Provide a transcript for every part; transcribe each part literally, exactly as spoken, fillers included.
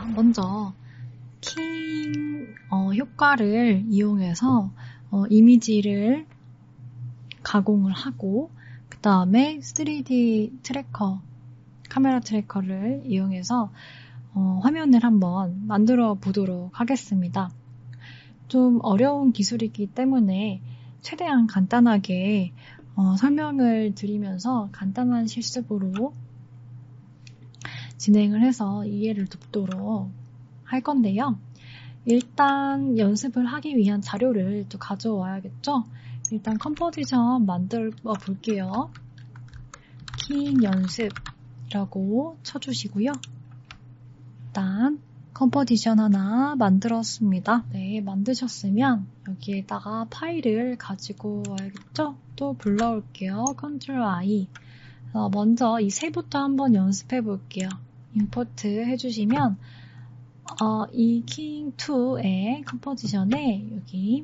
먼저 킹 어, 효과를 이용해서 어, 이미지를 가공을 하고 그 다음에 쓰리디 트래커, 카메라 트래커를 이용해서 어, 화면을 한번 만들어 보도록 하겠습니다. 좀 어려운 기술이기 때문에 최대한 간단하게 어, 설명을 드리면서 간단한 실습으로 진행을 해서 이해를 돕도록 할 건데요. 일단 연습을 하기 위한 자료를 또 가져와야겠죠? 일단 컴포지션 만들어 볼게요. 킹 연습이라고 쳐주시고요. 일단 컴포지션 하나 만들었습니다. 네, 만드셨으면 여기에다가 파일을 가지고 와야겠죠? 또 불러올게요. 컨트롤 아이. 어, 먼저 이 세부터 한번 연습해 볼게요. 임포트 해주시면 어, 이 킹 투의 컴포지션에 여기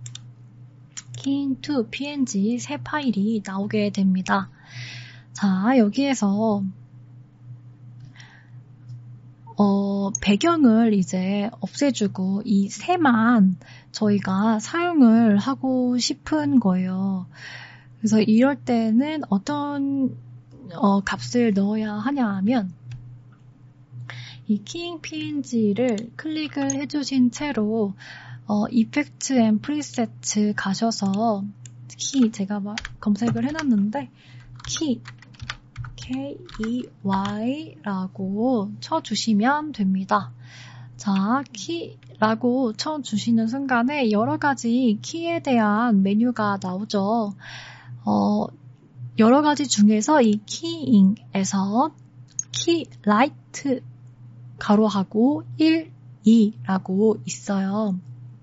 킹 투 피엔지 새 파일이 나오게 됩니다. 자, 여기에서 어, 배경을 이제 없애주고 이 새만 저희가 사용을 하고 싶은 거예요. 그래서 이럴 때는 어떤 어, 값을 넣어야 하냐 하면 이 킹 피엔지를 클릭을 해주신 채로 어, Effects and Presets 가셔서 키 제가 막 검색을 해놨는데 키 케이 이 와이라고 쳐주시면 됩니다. 자, 키라고 쳐주시는 순간에 여러 가지 키에 대한 메뉴가 나오죠. 어, 여러 가지 중에서 이 키잉에서 키 라이트 가로하고 일, 이라고 있어요.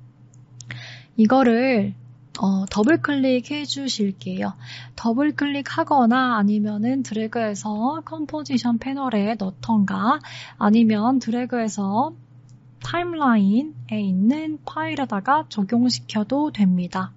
이거를 어, 더블 클릭해 주실게요. 더블 클릭하거나 아니면은 드래그해서 컴포지션 패널에 넣던가 아니면 드래그해서 타임라인에 있는 파일에다가 적용시켜도 됩니다.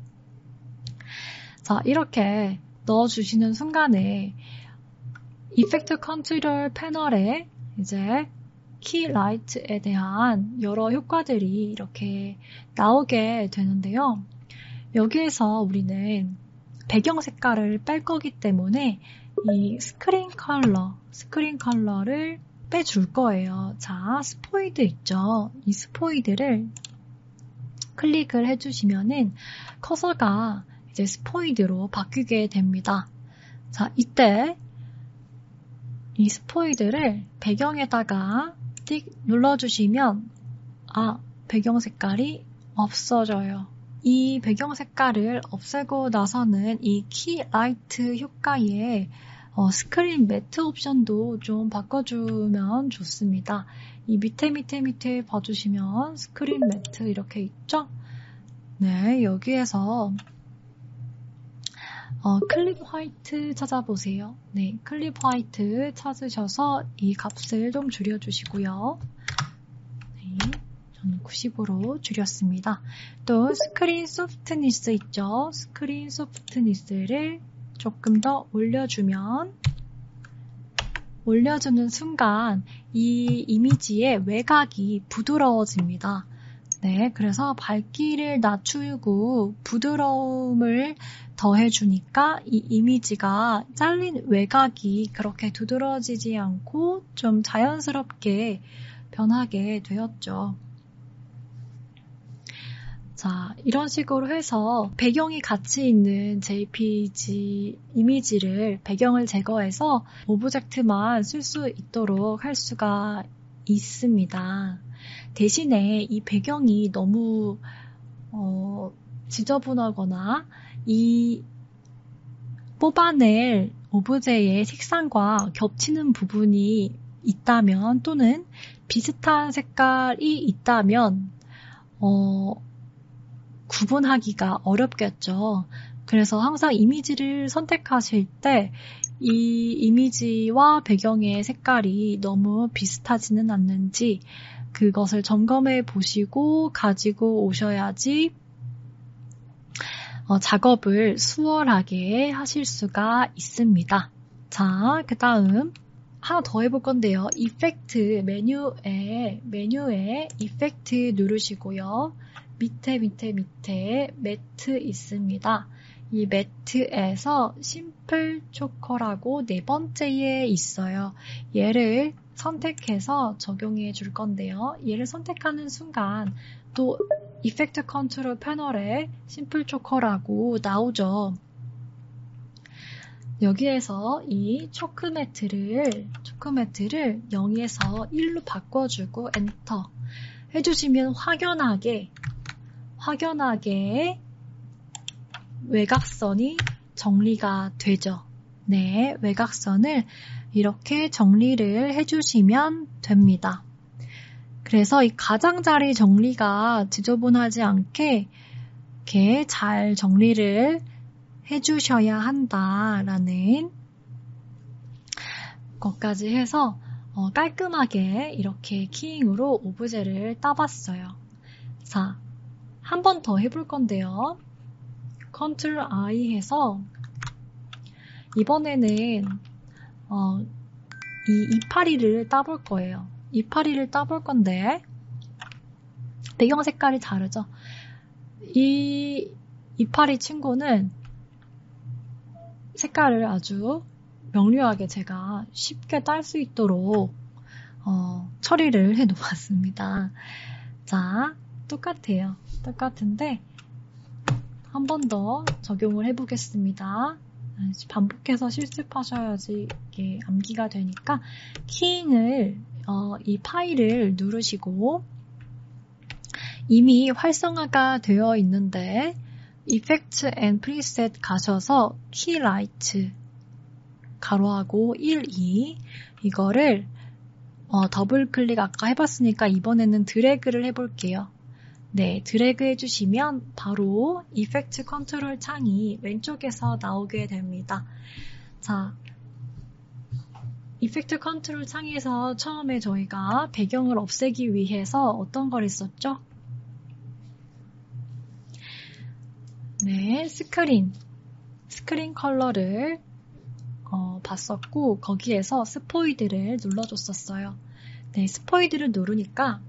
자, 이렇게 넣어주시는 순간에 이펙트 컨트롤 패널에 이제 키 라이트에 대한 여러 효과들이 이렇게 나오게 되는데요. 여기에서 우리는 배경 색깔을 뺄 거기 때문에 이 스크린 컬러, 스크린 컬러를 빼줄 거예요. 자, 스포이드 있죠? 이 스포이드를 클릭을 해주시면은 커서가 이제 스포이드로 바뀌게 됩니다. 자, 이때 이 스포이드를 배경에다가 띡 눌러주시면 아, 배경 색깔이 없어져요. 이 배경 색깔을 없애고 나서는 이 키 라이트 효과에 어, 스크린 매트 옵션도 좀 바꿔주면 좋습니다. 이 밑에 밑에 밑에 봐주시면 스크린 매트 이렇게 있죠? 네, 여기에서 어, 클립 화이트 찾아보세요. 네, 클립 화이트 찾으셔서 이 값을 좀 줄여주시고요. 네, 저는 구십으로 줄였습니다. 또 스크린 소프트니스 있죠? 스크린 소프트니스를 조금 더 올려주면 올려주는 순간 이 이미지의 외곽이 부드러워집니다. 네, 그래서 밝기를 낮추고 부드러움을 더해주니까 이 이미지가 잘린 외곽이 그렇게 두드러지지 않고 좀 자연스럽게 변하게 되었죠. 자, 이런 식으로 해서 배경이 같이 있는 제이피지 이미지를 배경을 제거해서 오브젝트만 쓸 수 있도록 할 수가 있습니다. 대신에 이 배경이 너무 어, 지저분하거나 이 뽑아낼 오브제의 색상과 겹치는 부분이 있다면 또는 비슷한 색깔이 있다면 어, 구분하기가 어렵겠죠. 그래서 항상 이미지를 선택하실 때 이 이미지와 배경의 색깔이 너무 비슷하지는 않는지 그것을 점검해 보시고 가지고 오셔야지 어, 작업을 수월하게 하실 수가 있습니다. 자, 그 다음 하나 더 해볼 건데요. 이펙트 메뉴에 메뉴에 이펙트 누르시고요. 밑에 밑에 밑에 매트 있습니다. 이 매트에서 심플 초커라고 네 번째에 있어요. 얘를 선택해서 적용해 줄 건데요. 얘를 선택하는 순간 또 이펙트 컨트롤 패널에 심플 초커라고 나오죠. 여기에서 이 초크 매트를 초크 매트를 영에서 일로 바꿔주고 엔터 해주시면 확연하게 확연하게 외곽선이 정리가 되죠. 네, 외곽선을 이렇게 정리를 해주시면 됩니다. 그래서 이 가장자리 정리가 지저분하지 않게 이렇게 잘 정리를 해주셔야 한다라는 것까지 해서 어, 깔끔하게 이렇게 키잉으로 오브제를 따봤어요. 자, 한 번 더 해볼 건데요. 컨트롤 I 해서 이번에는 어, 이 이파리를 따볼 거예요. 이파리를 따볼 건데 배경 색깔이 다르죠. 이 이파리 친구는 색깔을 아주 명료하게 제가 쉽게 딸 수 있도록 어, 처리를 해 놓았습니다. 자, 똑같아요. 똑같은데 한 번 더 적용을 해 보겠습니다. 반복해서 실습하셔야지 이게 암기가 되니까 키잉을 어, 이 파일을 누르시고 이미 활성화가 되어 있는데 Effect and Preset 가셔서 키라이트 가로하고 일, 이 이거를 어, 더블 클릭 아까 해봤으니까 이번에는 드래그를 해볼게요. 네, 드래그 해주시면 바로 이펙트 컨트롤 창이 왼쪽에서 나오게 됩니다. 자, 이펙트 컨트롤 창에서 처음에 저희가 배경을 없애기 위해서 어떤 걸 했었죠? 네, 스크린, 스크린 컬러를 어, 봤었고 거기에서 스포이드를 눌러줬었어요. 네, 스포이드를 누르니까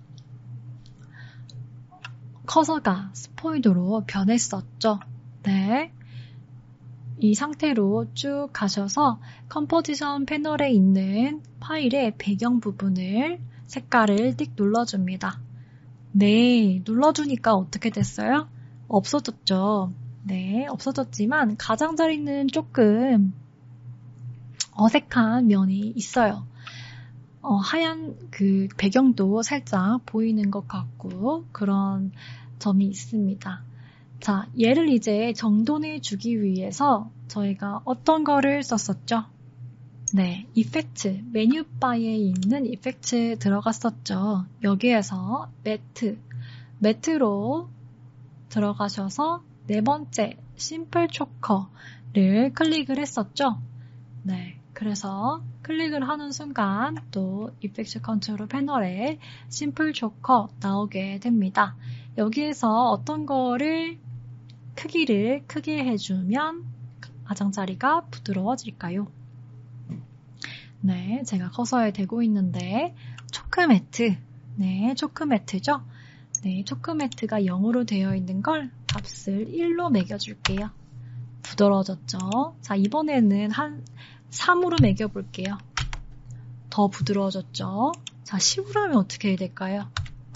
커서가 스포이드로 변했었죠. 네, 이 상태로 쭉 가셔서 컴포지션 패널에 있는 파일의 배경 부분을 색깔을 띡 눌러줍니다. 네, 눌러주니까 어떻게 됐어요? 없어졌죠. 네, 없어졌지만 가장자리는 조금 어색한 면이 있어요. 어, 하얀 그 배경도 살짝 보이는 것 같고 그런 점이 있습니다. 자, 얘를 이제 정돈해 주기 위해서 저희가 어떤 거를 썼었죠? 네, 이펙트, 메뉴바에 있는 이펙트 들어갔었죠. 여기에서 매트, 매트로 들어가셔서 네 번째 심플 초커를 클릭을 했었죠. 네, 그래서 클릭을 하는 순간 또 이펙트 컨트롤 패널에 심플 초커 나오게 됩니다. 여기에서 어떤 거를 크기를 크게 해주면 가장자리가 부드러워질까요? 네, 제가 커서에 대고 있는데 초크 매트, 네, 초크 매트죠? 네, 초크 매트가 영으로 되어 있는 걸 값을 일로 매겨줄게요. 부드러워졌죠? 자, 이번에는 한 삼으로 매겨볼게요. 더 부드러워졌죠? 자, 십으로 하면 어떻게 해야 될까요?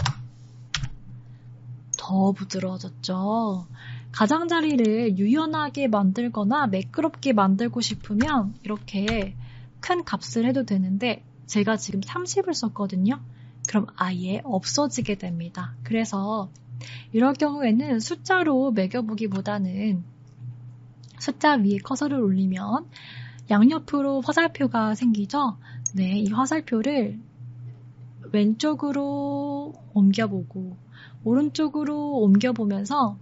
더 부드러워졌죠? 가장자리를 유연하게 만들거나 매끄럽게 만들고 싶으면 이렇게 큰 값을 해도 되는데 제가 지금 삼십을 썼거든요. 그럼 아예 없어지게 됩니다. 그래서 이럴 경우에는 숫자로 매겨보기보다는 숫자 위에 커서를 올리면 양옆으로 화살표가 생기죠? 네, 이 화살표를 왼쪽으로 옮겨보고 오른쪽으로 옮겨보면서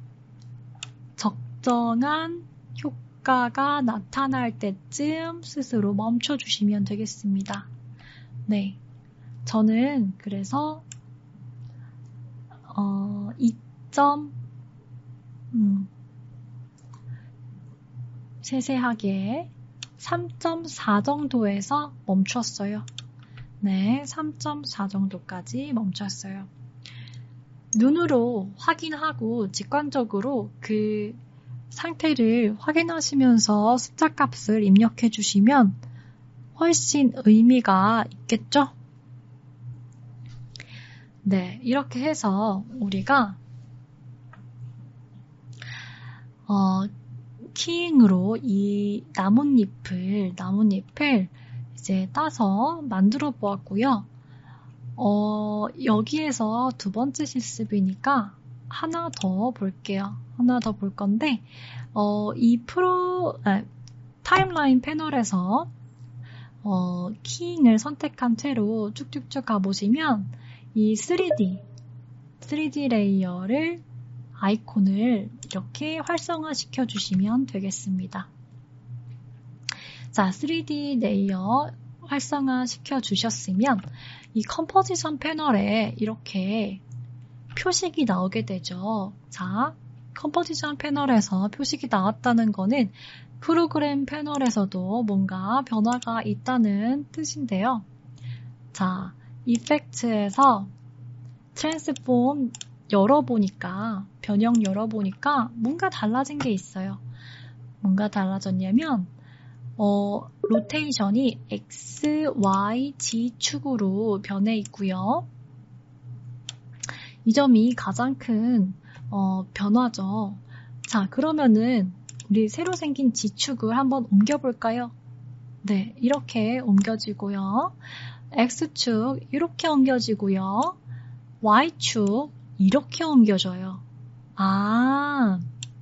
적정한 효과가 나타날 때쯤 스스로 멈춰주시면 되겠습니다. 네, 저는 그래서 어, 이 점 음, 세세하게 삼 점 사 정도에서 멈췄어요. 네, 삼 점 사 정도까지 멈췄어요. 눈으로 확인하고 직관적으로 그 상태를 확인하시면서 숫자 값을 입력해 주시면 훨씬 의미가 있겠죠? 네, 이렇게 해서 우리가 어, 키잉으로 이 나뭇잎을 나뭇잎을 이제 따서 만들어 보았고요. 어, 여기에서 두 번째 실습이니까 하나 더 볼게요. 하나 더 볼 건데, 어, 이 프로, 아, 타임라인 패널에서, 어, 키잉을 선택한 채로 쭉쭉쭉 가보시면, 이 쓰리디, 쓰리디 레이어를, 아이콘을 이렇게 활성화시켜 주시면 되겠습니다. 자, 쓰리디 레이어 활성화 시켜 주셨으면 이 컴포지션 패널에 이렇게 표식이 나오게 되죠. 자, 컴포지션 패널에서 표식이 나왔다는 거는 프로그램 패널에서도 뭔가 변화가 있다는 뜻인데요. 자, 이펙트에서 트랜스폼 열어보니까, 변형 열어보니까 뭔가 달라진 게 있어요. 뭔가 달라졌냐면 어, 로테이션이 X, Y, Z 축으로 변해 있고요. 이 점이 가장 큰 어, 변화죠. 자, 그러면은 우리 새로 생긴 G축을 한번 옮겨볼까요? 네, 이렇게 옮겨지고요. X축 이렇게 옮겨지고요. Y축 이렇게 옮겨져요. 아,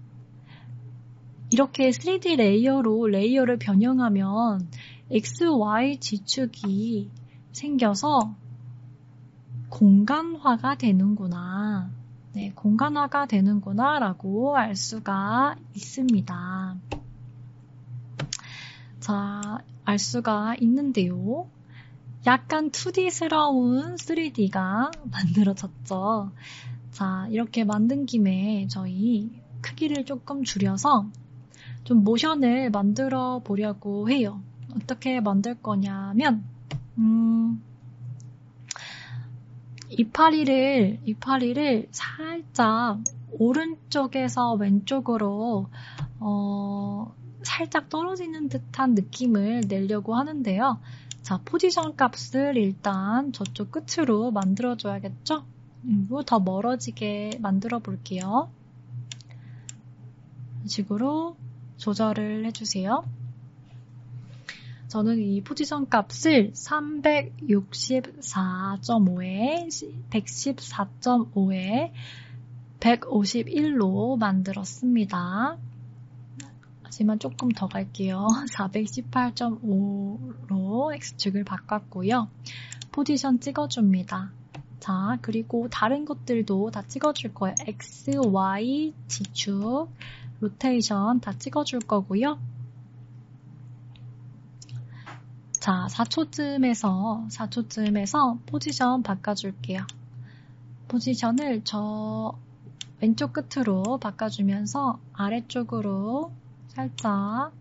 이렇게 쓰리디 레이어로 레이어를 변형하면 X, Y, G축이 생겨서 공간화가 되는구나. 네, 공간화가 되는구나 라고 알 수가 있습니다. 자, 알 수가 있는데요. 약간 투디스러운 쓰리디가 만들어졌죠. 자, 이렇게 만든 김에 저희 크기를 조금 줄여서 좀 모션을 만들어 보려고 해요. 어떻게 만들 거냐면, 음, 이파리를, 이파리를 살짝 오른쪽에서 왼쪽으로, 어, 살짝 떨어지는 듯한 느낌을 내려고 하는데요. 자, 포지션 값을 일단 저쪽 끝으로 만들어줘야겠죠? 그리고 더 멀어지게 만들어 볼게요. 이 식으로 조절을 해주세요. 저는 이 포지션 값을 삼백육십사 점 오에 백십사 점 오에 백오십일로 만들었습니다. 하지만 조금 더 갈게요. 사백십팔 점 오로 X축을 바꿨고요. 포지션 찍어줍니다. 자, 그리고 다른 것들도 다 찍어줄 거예요. X, Y, G축, 로테이션 다 찍어줄 거고요. 자, 사 초쯤에서, 사 초쯤에서 포지션 바꿔줄게요. 포지션을 저 왼쪽 끝으로 바꿔주면서 아래쪽으로 살짝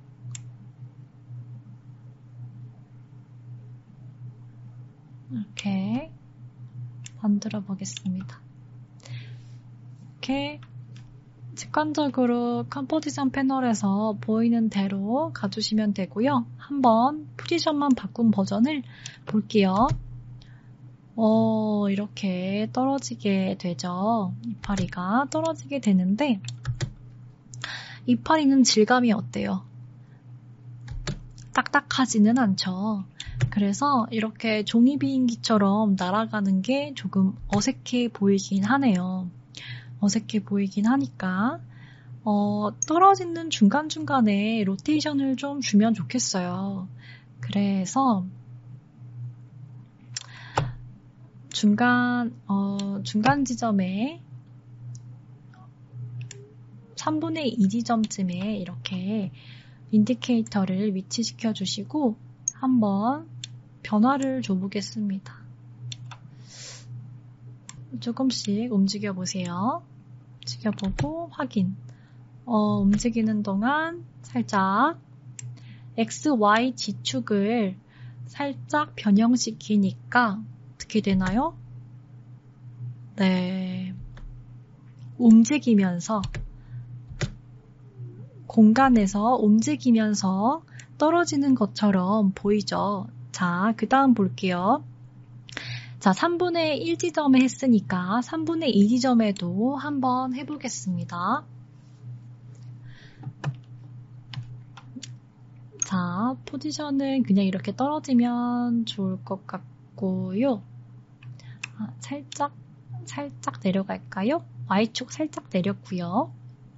이렇게 만들어 보겠습니다. 이렇게 직관적으로 컴포지션 패널에서 보이는 대로 가주시면 되고요. 한번 포지션만 바꾼 버전을 볼게요. 어, 이렇게 떨어지게 되죠. 이파리가 떨어지게 되는데 이파리는 질감이 어때요? 딱딱하지는 않죠. 그래서 이렇게 종이 비행기처럼 날아가는 게 조금 어색해 보이긴 하네요. 어색해 보이긴 하니까 어, 떨어지는 중간중간에 로테이션을 좀 주면 좋겠어요. 그래서 중간 어, 중간 지점에 삼분의 이 지점쯤에 이렇게 인디케이터를 위치시켜 주시고 한번 변화를 줘보겠습니다. 조금씩 움직여 보세요. 움직여보고 확인. 어, 움직이는 동안 살짝 엑스, 와이 지축을 살짝 변형시키니까 어떻게 되나요? 네. 움직이면서, 공간에서 움직이면서 떨어지는 것처럼 보이죠? 자, 그 다음 볼게요. 자, 삼분의 일 지점에 했으니까 삼분의 이 지점에도 한번 해보겠습니다. 자, 포지션은 그냥 이렇게 떨어지면 좋을 것 같고요. 아, 살짝, 살짝 내려갈까요? Y축 살짝 내렸고요.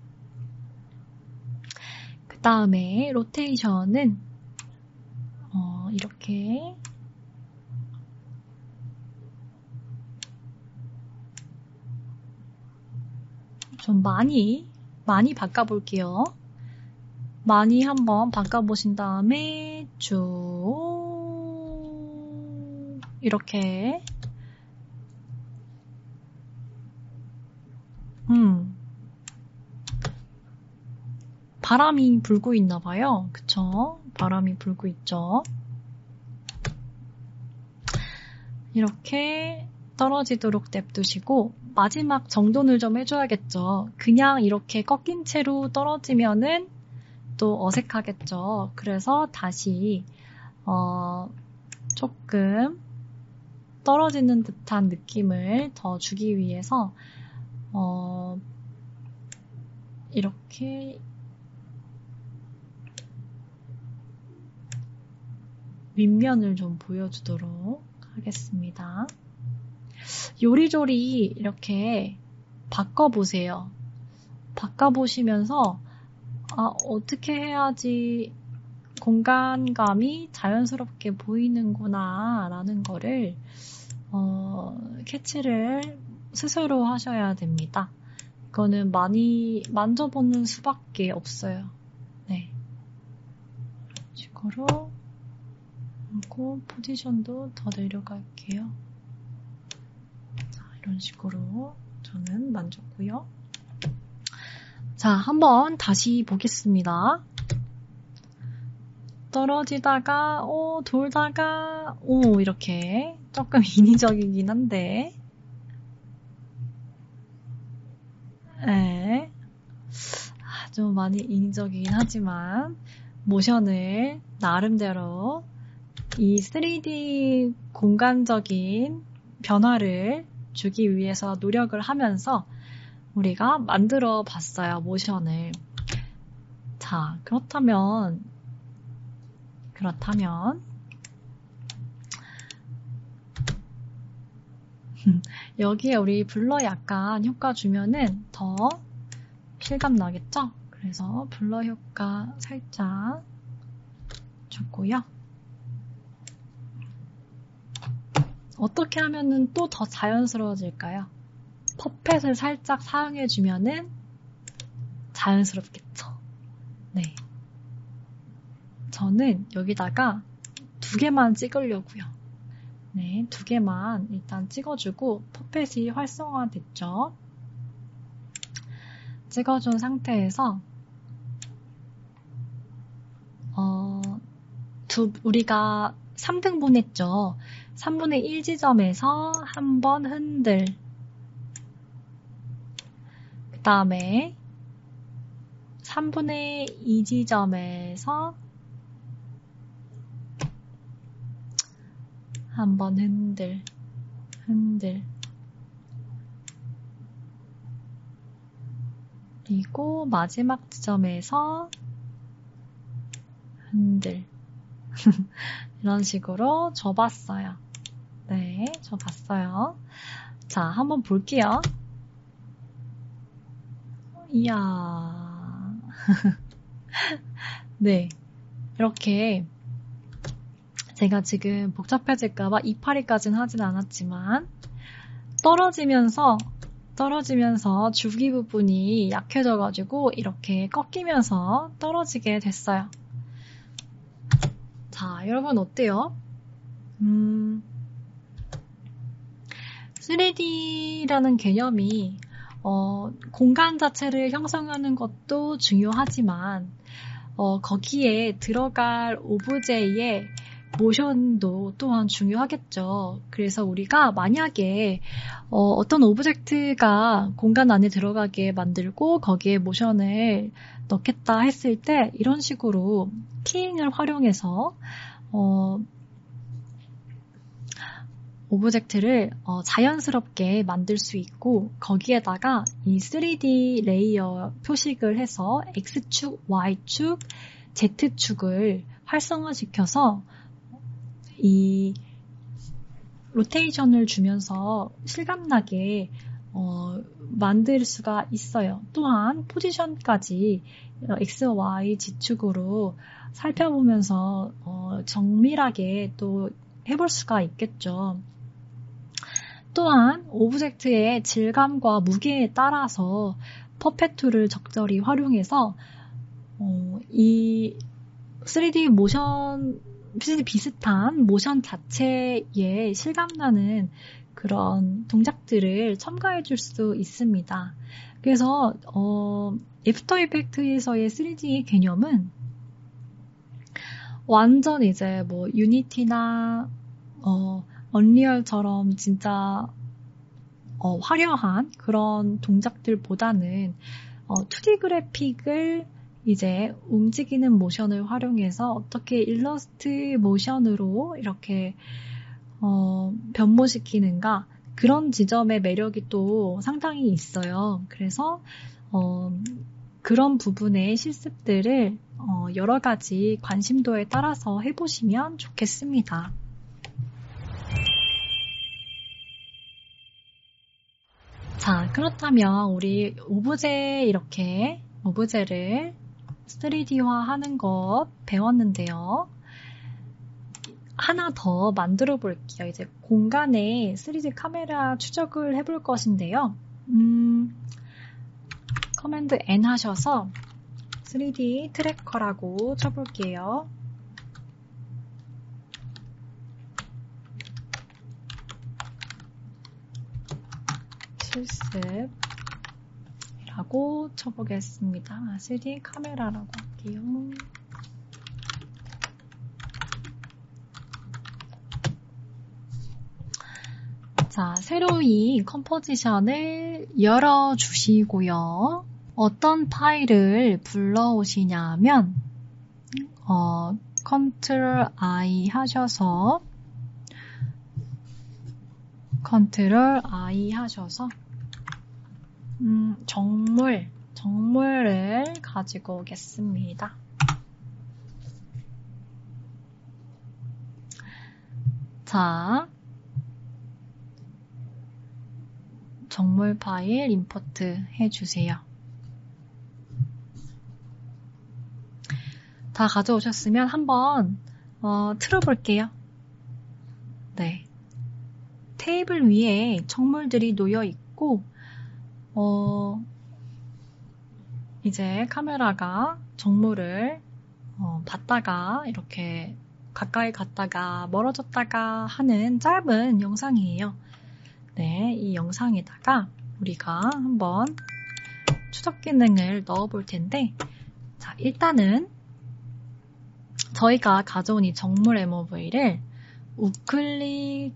그 다음에 로테이션은 어, 이렇게 좀 많이, 많이 바꿔볼게요. 많이 한번 바꿔보신 다음에 쭉 이렇게 음 바람이 불고 있나 봐요. 그쵸? 바람이 불고 있죠. 이렇게 떨어지도록 냅두시고 마지막 정돈을 좀 해줘야겠죠. 그냥 이렇게 꺾인 채로 떨어지면은 또 어색하겠죠. 그래서 다시 어, 조금 떨어지는 듯한 느낌을 더 주기 위해서 어, 이렇게 윗면을 좀 보여주도록 하겠습니다. 요리조리 이렇게 바꿔보세요. 바꿔보시면서 아, 어떻게 해야지 공간감이 자연스럽게 보이는구나 라는 거를 어, 캐치를 스스로 하셔야 됩니다. 이거는 많이 만져보는 수밖에 없어요. 네. 이런 식으로 하고 포지션도 더 내려갈게요. 자, 이런 식으로 저는 만졌고요. 자, 한번 다시 보겠습니다. 떨어지다가, 오, 돌다가, 오, 이렇게 조금 인위적이긴 한데, 네. 좀 많이 인위적이긴 하지만, 모션을 나름대로 이 쓰리디 공간적인 변화를 주기 위해서 노력을 하면서 우리가 만들어 봤어요, 모션을. 자, 그렇다면, 그렇다면, 여기에 우리 블러 약간 효과 주면은 더 실감 나겠죠? 그래서 블러 효과 살짝 주고요. 어떻게 하면은 또 더 자연스러워질까요? 퍼펫을 살짝 사용해주면은 자연스럽겠죠. 네. 저는 여기다가 두 개만 찍으려고요. 네, 두 개만 일단 찍어주고 퍼펫이 활성화됐죠. 찍어준 상태에서 어, 두, 우리가 삼 등분 했죠. 삼분의 일 지점에서 한번 흔들. 그 다음에 삼분의 이 지점에서 한번 흔들, 흔들. 그리고 마지막 지점에서 흔들. 이런 식으로 줘봤어요. 네, 줘봤어요. 자, 한번 볼게요. 이야. 네, 이렇게 제가 지금 복잡해질까봐 이파리까지는 하진 않았지만 떨어지면서 떨어지면서 줄기 부분이 약해져가지고 이렇게 꺾이면서 떨어지게 됐어요. 자, 여러분 어때요? 음, 쓰리디라는 개념이 어, 공간 자체를 형성하는 것도 중요하지만 어, 거기에 들어갈 오브제의 모션도 또한 중요하겠죠. 그래서 우리가 만약에 어, 어떤 오브젝트가 공간 안에 들어가게 만들고 거기에 모션을 넣겠다 했을 때 이런 식으로 키잉을 활용해서 어, 오브젝트를 어, 자연스럽게 만들 수 있고 거기에다가 이 쓰리디 레이어 표식을 해서 X축, Y축, Z축을 활성화시켜서 이 로테이션을 주면서 실감나게 어, 만들 수가 있어요. 또한 포지션까지 X, Y, Z축으로 살펴보면서 어, 정밀하게 또 해볼 수가 있겠죠. 또한 오브젝트의 질감과 무게에 따라서 퍼펫 툴을 적절히 활용해서 어, 이 쓰리디 모션 비슷한 모션 자체에 실감나는 그런 동작들을 첨가해 줄 수 있습니다. 그래서 어, 애프터 이펙트에서의 쓰리디 개념은 완전 이제 뭐 유니티나 어, 언리얼처럼 진짜 어, 화려한 그런 동작들보다는 어, 투디 그래픽을 이제 움직이는 모션을 활용해서 어떻게 일러스트 모션으로 이렇게 어, 변모시키는가 그런 지점의 매력이 또 상당히 있어요. 그래서 어, 그런 부분의 실습들을 어, 여러 가지 관심도에 따라서 해보시면 좋겠습니다. 자, 그렇다면 우리 오브제 이렇게 오브제를 쓰리디화 하는 것 배웠는데요. 하나 더 만들어 볼게요. 이제 공간에 쓰리디 카메라 추적을 해볼 것인데요. 음, 커맨드 N 하셔서 쓰리디 트래커라고 쳐볼게요. 실습이라고 쳐보겠습니다. 쓰리디 카메라라고 할게요. 자, 새로 이 컴포지션을 열어주시고요. 어떤 파일을 불러오시냐면 어, 컨트롤 I 하셔서 컨트롤 I 하셔서 음, 정물, 정물을 가지고 오겠습니다. 자, 정물 파일 임포트 해주세요. 다 가져오셨으면 한번 어, 틀어볼게요. 네, 테이블 위에 정물들이 놓여 있고 어, 이제 카메라가 정물을 어, 봤다가 이렇게 가까이 갔다가 멀어졌다가 하는 짧은 영상이에요. 네, 이 영상에다가 우리가 한번 추적 기능을 넣어 볼 텐데, 자, 일단은 저희가 가져온 이 정물 엠오브이를 우클릭,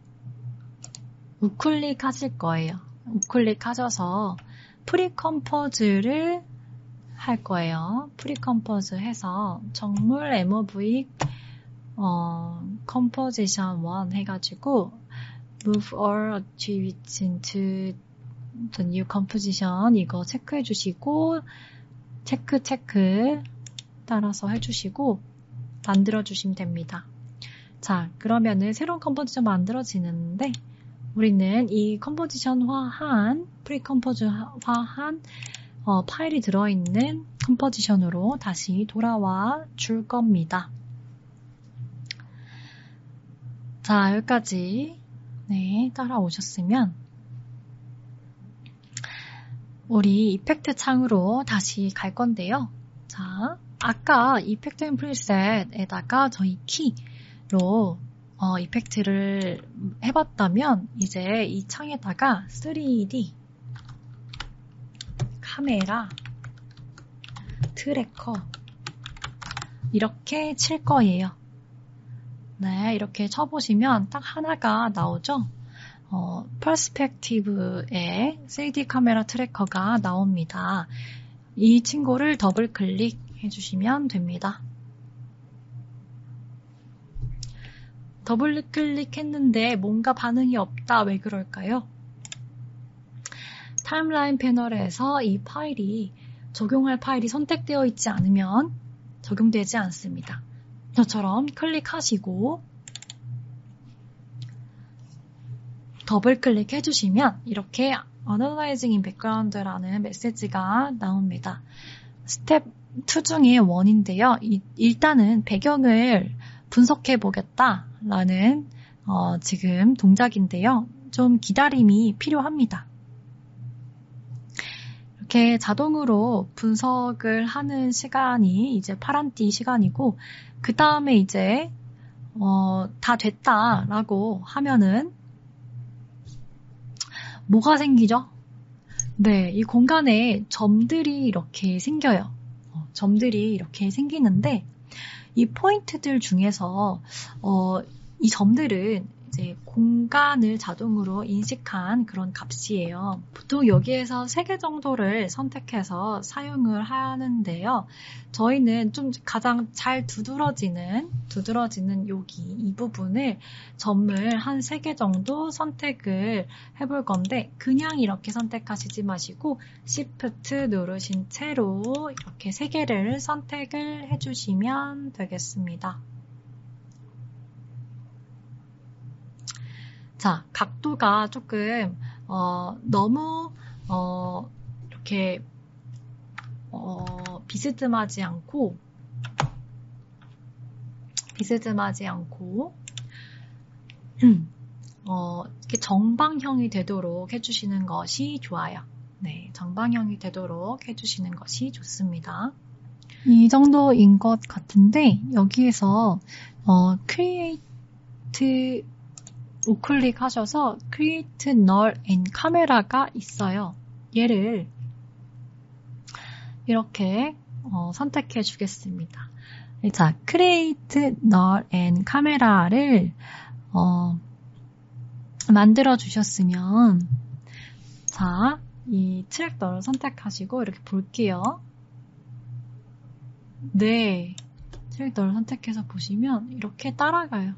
우클릭 하실 거예요. 우클릭 하셔서 프리컴포즈를 할 거예요. 프리컴포즈 해서 정물 엠오브이 어, 컴포지션 일 해가지고 Move all attributes into the new composition 이거 체크해 주시고 체크 체크 따라서 해주시고 만들어 주시면 됩니다. 자, 그러면은 새로운 컴포지션 만들어지는데 우리는 이 컴포지션화한 프리컴포즈화한 어, 파일이 들어있는 컴포지션으로 다시 돌아와 줄 겁니다. 자, 여기까지 네, 따라오셨으면 우리 이펙트 창으로 다시 갈 건데요. 자, 아까 이펙트 앤 프리셋에다가 저희 키로 어, 이펙트를 해봤다면 이제 이 창에다가 쓰리디 카메라 트래커 이렇게 칠 거예요. 네, 이렇게 쳐보시면 딱 하나가 나오죠? 어, 퍼스펙티브의 쓰리디 카메라 트래커가 나옵니다. 이 친구를 더블 클릭해 주시면 됩니다. 더블 클릭했는데 뭔가 반응이 없다. 왜 그럴까요? 타임라인 패널에서 이 파일이 적용할 파일이 선택되어 있지 않으면 적용되지 않습니다. 저처럼 클릭하시고 더블 클릭해 주시면 이렇게 Analyzing in Background라는 메시지가 나옵니다. 스텝 이 중에 일인데요. 일단은 배경을 분석해 보겠다라는 어, 지금 동작인데요. 좀 기다림이 필요합니다. 이렇게 자동으로 분석을 하는 시간이 이제 파란띠 시간이고, 그 다음에 이제 어, 다 됐다라고 하면은 뭐가 생기죠? 네, 이 공간에 점들이 이렇게 생겨요. 어, 점들이 이렇게 생기는데 이 포인트들 중에서 어, 이 점들은 이제 공간을 자동으로 인식한 그런 값이에요. 보통 여기에서 세 개 정도를 선택해서 사용을 하는데요. 저희는 좀 가장 잘 두드러지는, 두드러지는 여기 이 부분을 점을 한 세 개 정도 선택을 해볼 건데, 그냥 이렇게 선택하시지 마시고 Shift 누르신 채로 이렇게 세 개를 선택을 해주시면 되겠습니다. 자, 각도가 조금 어, 너무 어, 이렇게 어, 비스듬하지 않고 비스듬하지 않고 어, 이렇게 정방형이 되도록 해주시는 것이 좋아요. 네, 정방형이 되도록 해주시는 것이 좋습니다. 이 정도인 것 같은데 여기에서 어, Create 우클릭 하셔서 Create Null and Camera가 있어요. 얘를 이렇게 어, 선택해 주겠습니다. 자, Create Null and Camera를 어, 만들어 주셨으면 자, 이 트랙더를 선택하시고 이렇게 볼게요. 네, 트랙더를 선택해서 보시면 이렇게 따라가요.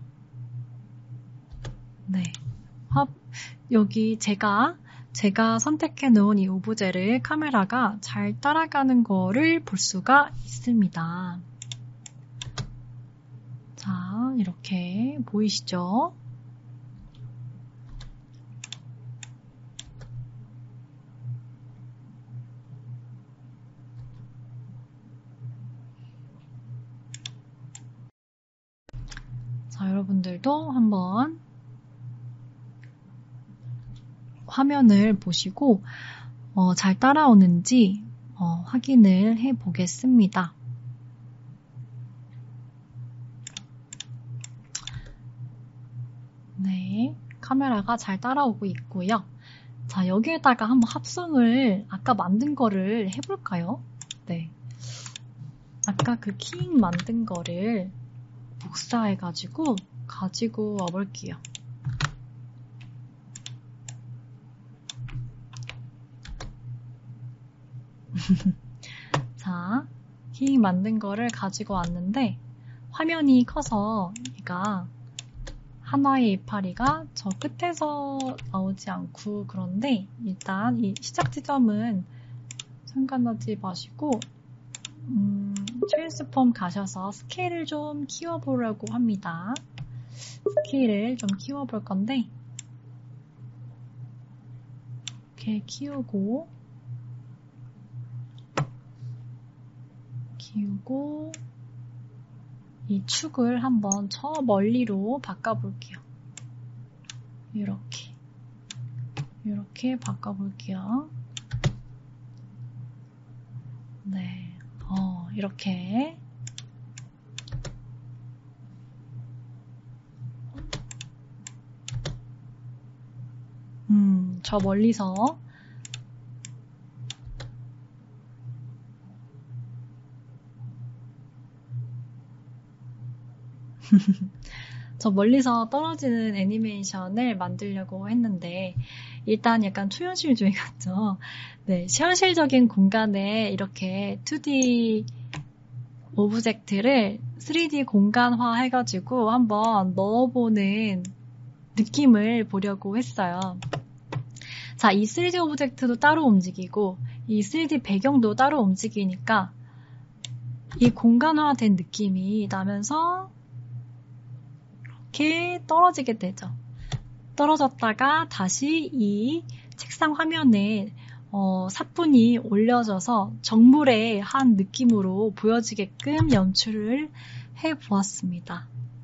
네, 여기 제가 제가 선택해 놓은 이 오브제를 카메라가 잘 따라가는 거를 볼 수가 있습니다. 자, 이렇게 보이시죠? 자, 여러분들도 한번 화면을 보시고 어, 잘 따라오는지 어, 확인을 해 보겠습니다. 네, 카메라가 잘 따라오고 있고요. 자, 여기에다가 한번 합성을 아까 만든 거를 해볼까요? 네, 아까 그 키잉 만든 거를 복사해가지고 가지고 와볼게요. 자, 키잉 만든 거를 가지고 왔는데 화면이 커서 얘가 하나의 이파리가 저 끝에서 나오지 않고 그런데 일단 이 시작 지점은 상관하지 마시고 음, 트랜스폼 가셔서 스케일을 좀 키워보려고 합니다. 스케일을 좀 키워볼 건데 이렇게 키우고 키우고 이 축을 한번 저 멀리로 바꿔볼게요. 이렇게 이렇게 바꿔볼게요. 네, 어, 이렇게 음, 저 멀리서 저 멀리서 떨어지는 애니메이션을 만들려고 했는데 일단 약간 초현실주의 같죠? 네, 현실적인 공간에 이렇게 투디 오브젝트를 쓰리디 공간화 해가지고 한번 넣어보는 느낌을 보려고 했어요. 자, 이 쓰리디 오브젝트도 따로 움직이고 이 쓰리디 배경도 따로 움직이니까 이 공간화된 느낌이 나면서 이렇게 떨어지게 되죠. 떨어졌다가 다시 이 책상 화면에 어, 사뿐히 올려져서 정물의 한 느낌으로 보여지게끔 연출을 해보았습니다.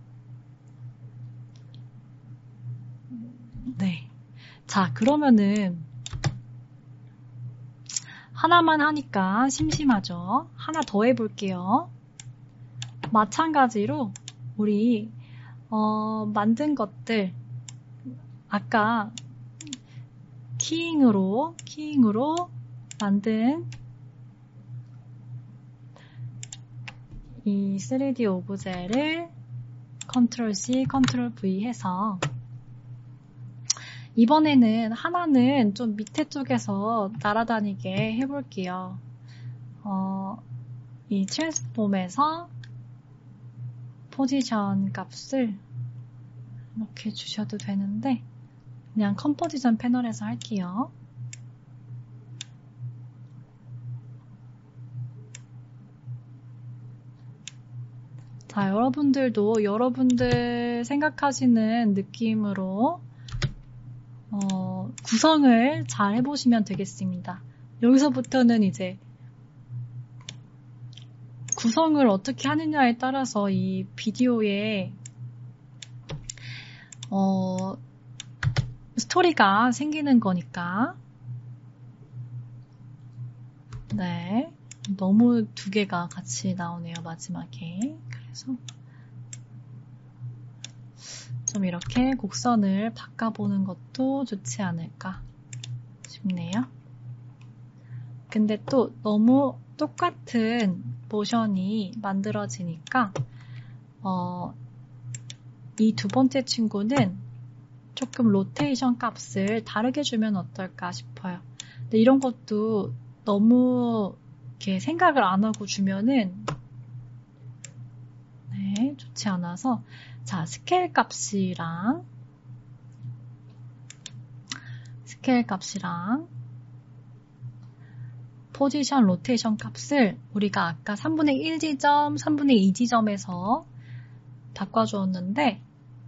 네. 자, 그러면은 하나만 하니까 심심하죠? 하나 더 해볼게요. 마찬가지로 우리 어, 만든 것들 아까 키잉으로 키잉으로 만든 이 쓰리디 오브제를 컨트롤 C, 컨트롤 V 해서 이번에는 하나는 좀 밑에 쪽에서 날아다니게 해볼게요. 어, 이 트랜스폼에서 포지션 값을 이렇게 주셔도 되는데 그냥 컴포지션 패널에서 할게요. 자, 여러분들도 여러분들 생각하시는 느낌으로 어, 구성을 잘 해보시면 되겠습니다. 여기서부터는 이제 구성을 어떻게 하느냐에 따라서 이 비디오에 어, 스토리가 생기는 거니까. 네. 너무 두 개가 같이 나오네요, 마지막에. 그래서 좀 이렇게 곡선을 바꿔보는 것도 좋지 않을까 싶네요. 근데 또 너무 똑같은 모션이 만들어지니까 어, 이 두 번째 친구는 조금 로테이션 값을 다르게 주면 어떨까 싶어요. 근데 이런 것도 너무 이렇게 생각을 안 하고 주면은 네, 좋지 않아서 자, 스케일 값이랑 스케일 값이랑 포지션 로테이션 값을 우리가 아까 삼분의 일 지점, 삼분의 이 지점에서 바꿔주었는데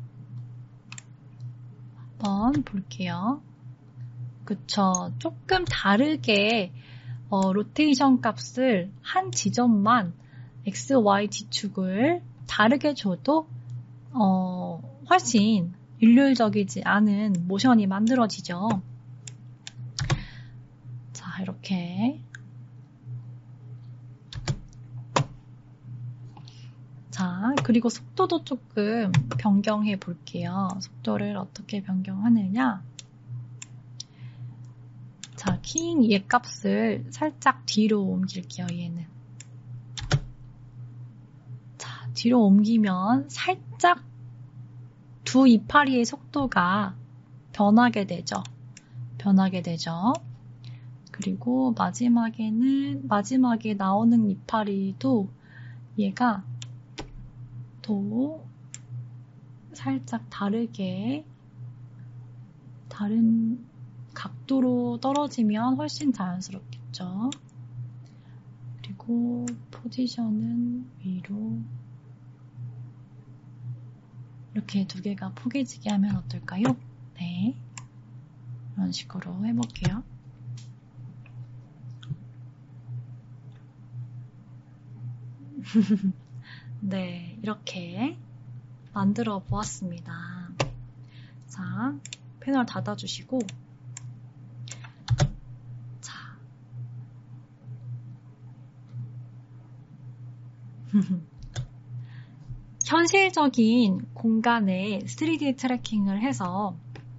한번 볼게요. 그쵸. 조금 다르게 어, 로테이션 값을 한 지점만 X, Y 지축을 다르게 줘도 어, 훨씬 일률적이지 않은 모션이 만들어지죠. 자, 이렇게 자, 그리고 속도도 조금 변경해 볼게요. 속도를 어떻게 변경하느냐? 자, 키잉 얘 값을 살짝 뒤로 옮길게요, 얘는. 자, 뒤로 옮기면 살짝 두 이파리의 속도가 변하게 되죠. 변하게 되죠. 그리고 마지막에는, 마지막에 나오는 이파리도 얘가 또 살짝 다르게 다른 각도로 떨어지면 훨씬 자연스럽겠죠. 그리고 포지션은 위로 이렇게 두 개가 포개지게 하면 어떨까요? 네, 이런 식으로 해볼게요. 네, 이렇게 만들어 보았습니다. 자, 패널 닫아주시고 자, 현실적인 공간에 쓰리디 트래킹을 해서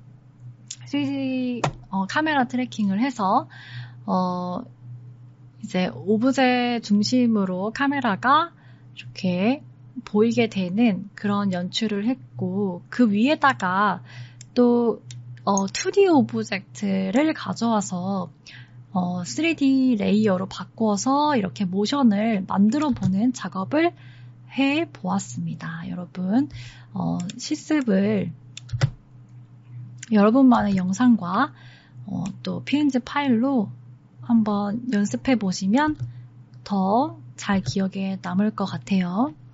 쓰리디 어, 카메라 트래킹을 해서 어, 이제 오브제 중심으로 카메라가 이렇게 보이게 되는 그런 연출을 했고, 그 위에다가 또 어, 투디 오브젝트를 가져와서 어, 쓰리디 레이어로 바꿔서 이렇게 모션을 만들어 보는 작업을 해 보았습니다. 여러분, 어, 실습을 여러분만의 영상과 어, 또 피엔지 파일로 한번 연습해 보시면 더 잘 기억에 남을 것 같아요.